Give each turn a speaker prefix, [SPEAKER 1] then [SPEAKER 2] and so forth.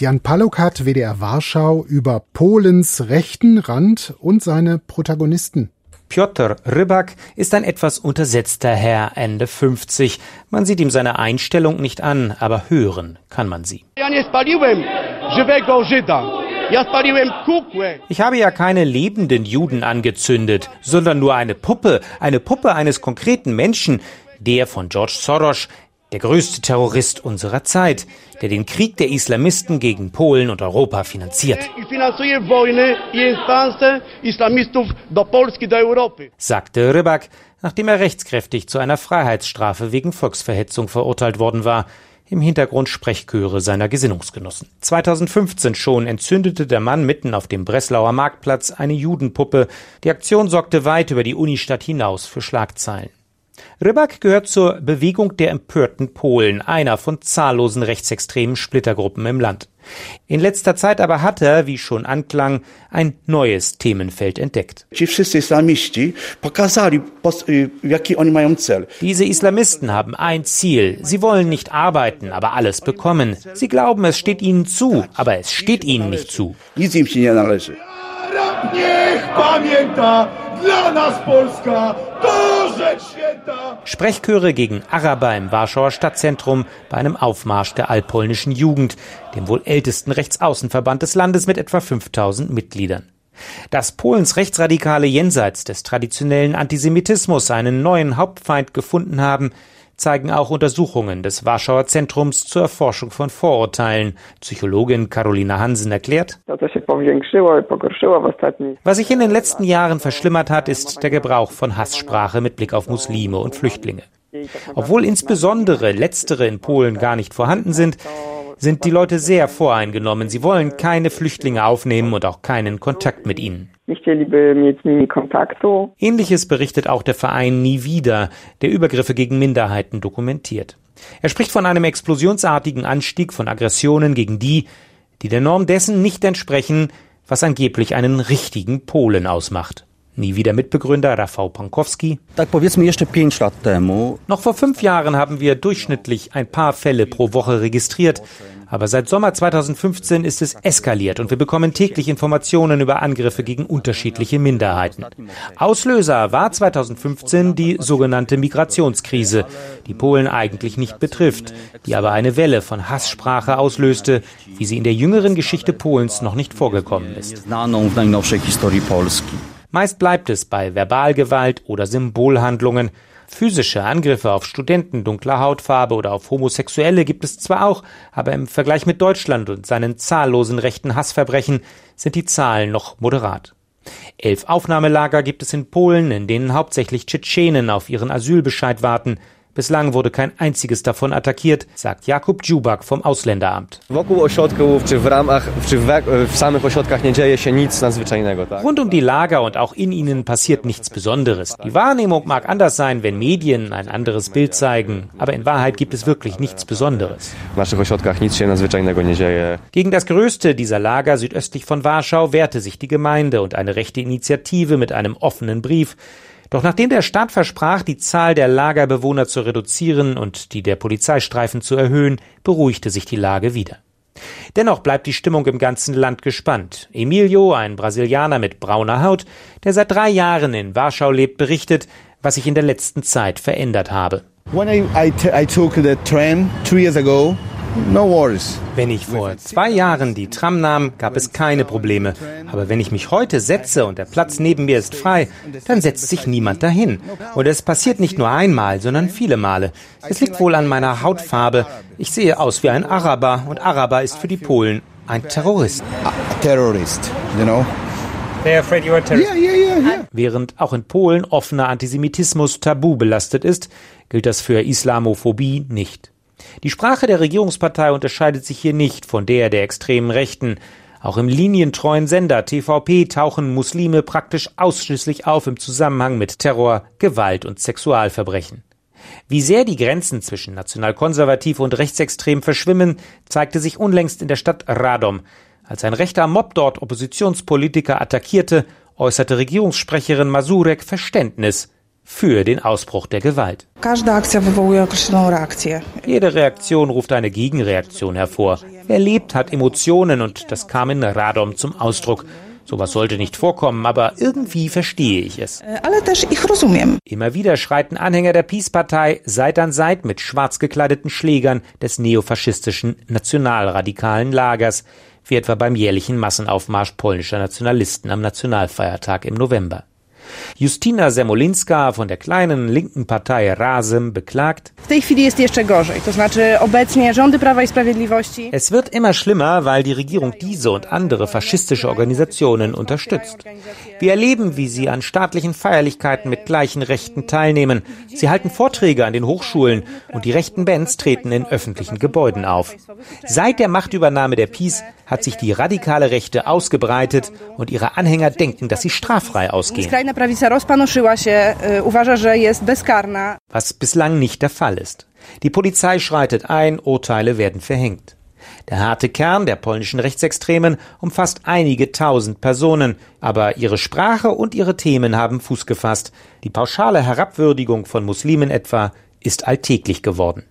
[SPEAKER 1] Jan Palluk hat WDR Warschau über Polens rechten Rand und seine Protagonisten.
[SPEAKER 2] Piotr Rybak ist ein etwas untersetzter Herr, Ende 50. Man sieht ihm seine Einstellung nicht an, aber hören kann man sie. Ich habe ja keine lebenden Juden angezündet, sondern nur eine Puppe eines konkreten Menschen, der von George Soros, der größte Terrorist unserer Zeit, der den Krieg der Islamisten gegen Polen und Europa finanziert, sagte Rybak, nachdem er rechtskräftig zu einer Freiheitsstrafe wegen Volksverhetzung verurteilt worden war. Im Hintergrund Sprechchöre seiner Gesinnungsgenossen. 2015 schon entzündete der Mann mitten auf dem Breslauer Marktplatz eine Judenpuppe. Die Aktion sorgte weit über die Unistadt hinaus für Schlagzeilen. Rybak gehört zur Bewegung der empörten Polen, einer von zahllosen rechtsextremen Splittergruppen im Land. In letzter Zeit aber hat er, wie schon anklang, ein neues Themenfeld entdeckt. Diese Islamisten haben ein Ziel. Sie wollen nicht arbeiten, aber alles bekommen. Sie glauben, es steht ihnen zu, aber es steht ihnen nicht zu. Sprechchöre gegen Araber im Warschauer Stadtzentrum bei einem Aufmarsch der allpolnischen Jugend, dem wohl ältesten Rechtsaußenverband des Landes mit etwa 5000 Mitgliedern. Dass Polens Rechtsradikale jenseits des traditionellen Antisemitismus einen neuen Hauptfeind gefunden haben, zeigen auch Untersuchungen des Warschauer Zentrums zur Erforschung von Vorurteilen. Psychologin Karolina Hansen erklärt: Was sich in den letzten Jahren verschlimmert hat, ist der Gebrauch von Hasssprache mit Blick auf Muslime und Flüchtlinge. Obwohl insbesondere letztere in Polen gar nicht vorhanden sind die Leute sehr voreingenommen. Sie wollen keine Flüchtlinge aufnehmen und auch keinen Kontakt mit ihnen. Ähnliches berichtet auch der Verein Nie wieder, der Übergriffe gegen Minderheiten dokumentiert. Er spricht von einem explosionsartigen Anstieg von Aggressionen gegen die der Norm dessen nicht entsprechen, was angeblich einen richtigen Polen ausmacht. Nie wieder Mitbegründer Rafał Pankowski. Noch vor 5 Jahren haben wir durchschnittlich ein paar Fälle pro Woche registriert. Aber seit Sommer 2015 ist es eskaliert und wir bekommen täglich Informationen über Angriffe gegen unterschiedliche Minderheiten. Auslöser war 2015 die sogenannte Migrationskrise, die Polen eigentlich nicht betrifft, die aber eine Welle von Hasssprache auslöste, wie sie in der jüngeren Geschichte Polens noch nicht vorgekommen ist. Meist bleibt es bei Verbalgewalt oder Symbolhandlungen. Physische Angriffe auf Studenten dunkler Hautfarbe oder auf Homosexuelle gibt es zwar auch, aber im Vergleich mit Deutschland und seinen zahllosen rechten Hassverbrechen sind die Zahlen noch moderat. 11 Aufnahmelager gibt es in Polen, in denen hauptsächlich Tschetschenen auf ihren Asylbescheid warten. Bislang wurde kein einziges davon attackiert, sagt Jakub Dziubak vom Ausländeramt. Rund um die Lager und auch in ihnen passiert nichts Besonderes. Die Wahrnehmung mag anders sein, wenn Medien ein anderes Bild zeigen, aber in Wahrheit gibt es wirklich nichts Besonderes. Gegen das größte dieser Lager südöstlich von Warschau wehrte sich die Gemeinde und eine rechte Initiative mit einem offenen Brief. Doch nachdem der Staat versprach, die Zahl der Lagerbewohner zu reduzieren und die der Polizeistreifen zu erhöhen, beruhigte sich die Lage wieder. Dennoch bleibt die Stimmung im ganzen Land gespannt. Emilio, ein Brasilianer mit brauner Haut, der seit 3 Jahren in Warschau lebt, berichtet, was sich in der letzten Zeit verändert habe.
[SPEAKER 3] When I took the train 3 years ago, no worries.
[SPEAKER 2] Wenn ich vor 2 Jahren die Tram nahm, gab es keine Probleme. Aber wenn ich mich heute setze und der Platz neben mir ist frei, dann setzt sich niemand dahin. Und es passiert nicht nur einmal, sondern viele Male. Es liegt wohl an meiner Hautfarbe. Ich sehe aus wie ein Araber und Araber ist für die Polen ein Terrorist.
[SPEAKER 3] Terrorist, you know?
[SPEAKER 2] They're afraid you're a terrorist. Yeah. Während auch in Polen offener Antisemitismus tabu belastet ist, gilt das für Islamophobie nicht. Die Sprache der Regierungspartei unterscheidet sich hier nicht von der extremen Rechten. Auch im linientreuen Sender TVP tauchen Muslime praktisch ausschließlich auf im Zusammenhang mit Terror, Gewalt und Sexualverbrechen. Wie sehr die Grenzen zwischen nationalkonservativ und rechtsextrem verschwimmen, zeigte sich unlängst in der Stadt Radom. Als ein rechter Mob dort Oppositionspolitiker attackierte, äußerte Regierungssprecherin Mazurek Verständnis. für den Ausbruch der Gewalt.
[SPEAKER 4] Każda akcja wywołuje określoną reakcję.
[SPEAKER 2] Jede Reaktion ruft eine Gegenreaktion hervor. Wer lebt, hat Emotionen und das kam in Radom zum Ausdruck. Sowas sollte nicht vorkommen, aber irgendwie verstehe ich es.
[SPEAKER 4] Ale też ich rozumiem.
[SPEAKER 2] Immer wieder schreiten Anhänger der PiS-Partei Seite an Seite mit schwarz gekleideten Schlägern des neofaschistischen nationalradikalen Lagers, wie etwa beim jährlichen Massenaufmarsch polnischer Nationalisten am Nationalfeiertag im November. Justyna Semolińska von der kleinen linken Partei Razem beklagt:
[SPEAKER 5] W tej chwili jest jeszcze gorzej, to znaczy obecnie rządy Prawa i Sprawiedliwości.
[SPEAKER 2] Es wird immer schlimmer, weil die Regierung diese und andere faschistische Organisationen unterstützt. Wir erleben, wie sie an staatlichen Feierlichkeiten mit gleichen Rechten teilnehmen. Sie halten Vorträge an den Hochschulen und die rechten Bands treten in öffentlichen Gebäuden auf. Seit der Machtübernahme der PiS hat sich die radikale Rechte ausgebreitet und ihre Anhänger denken, dass sie straffrei ausgehen.
[SPEAKER 5] Skrajna prawica rozpanoszyła się, uważa, że jest bezkarna.
[SPEAKER 2] Was bislang nicht der Fall ist. Die Polizei schreitet ein, Urteile werden verhängt. Der harte Kern der polnischen Rechtsextremen umfasst einige tausend Personen, aber ihre Sprache und ihre Themen haben Fuß gefasst. Die pauschale Herabwürdigung von Muslimen etwa ist alltäglich geworden.